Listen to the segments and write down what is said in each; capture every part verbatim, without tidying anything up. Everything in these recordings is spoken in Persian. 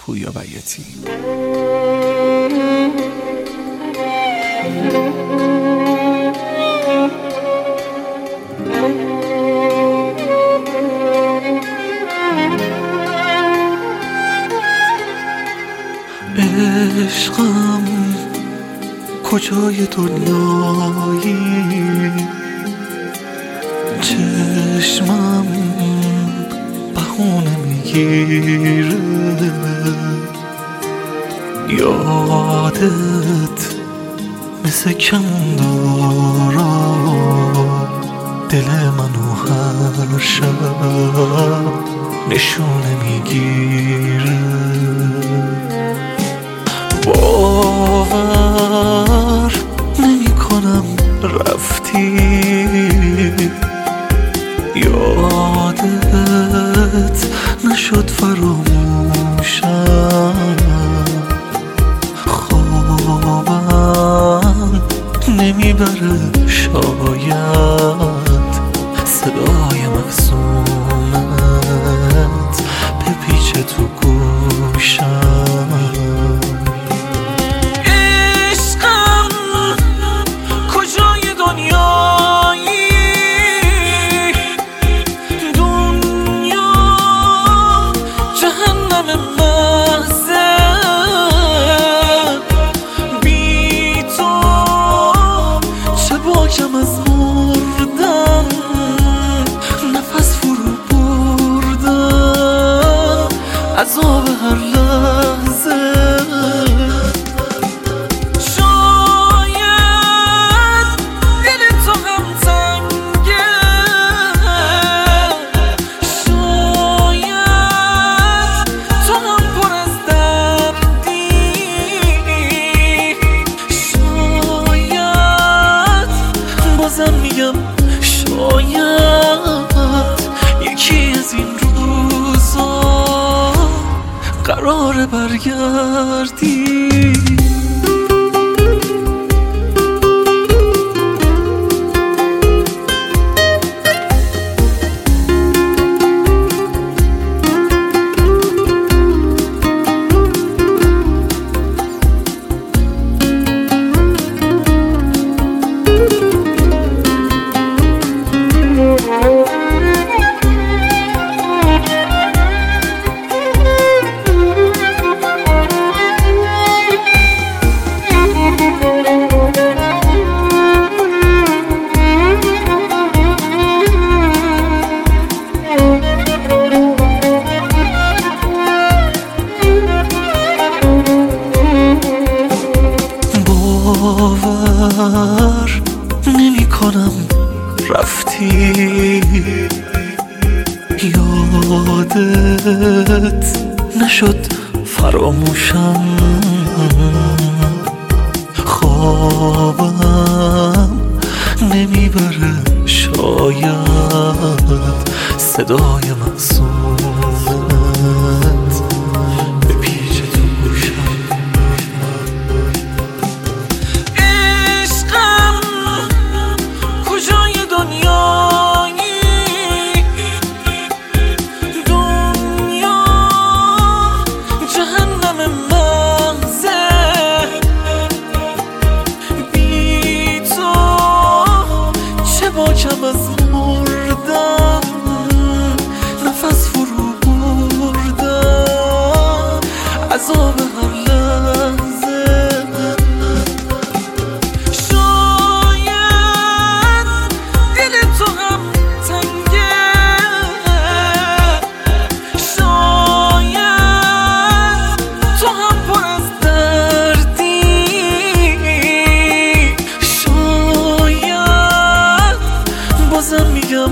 پویا بیاتی. عشقم کجای دنیایی، چشمم بهونه میگیره، یادت مثل کمندارا دل منو هر شب نشونه میگیره. باور نمی کنم رفتی، یادت نشد فراموشم، خوابم نمیبره شاید صدای معصومت بپیچه تو گوشم. باکم از مردن نفس فرو بردن، عذاب هر لحظه. شاید دل تو هم تنگه، شاید تو هم پر از دردی، بازم میگم شاید یکی از این روزا قراره برگردی. باور نمی کنم رفتی، یادت نشد فراموشم، خوابم نمیبره شاید صدای معصومت بپیچه تو گوشم. باکم از مردن نفس فرو بردن، عذاب هر لحظه. شاید دل تو هم تنگه، شاید تو هم پر از دردی، بازم میگم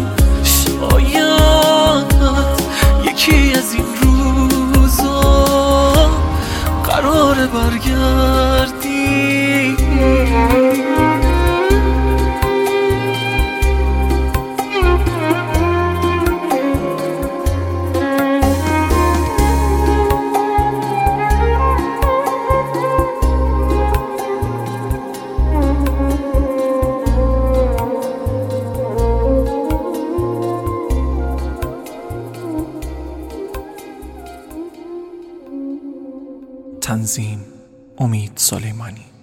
شاید یکی از این روزا قراره برگردی. تنظیم امید سلیمانی.